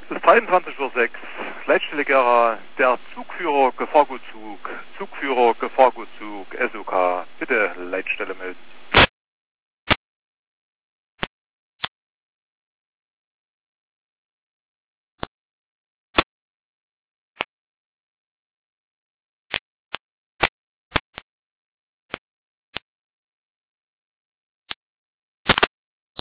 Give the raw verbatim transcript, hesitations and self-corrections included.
Es ist dreiundzwanzig Uhr sechs, Leitstelle Gera, der Zugführer Gefahrgutzug, Zugführer Gefahrgutzug, S O K, bitte Leitstelle melden.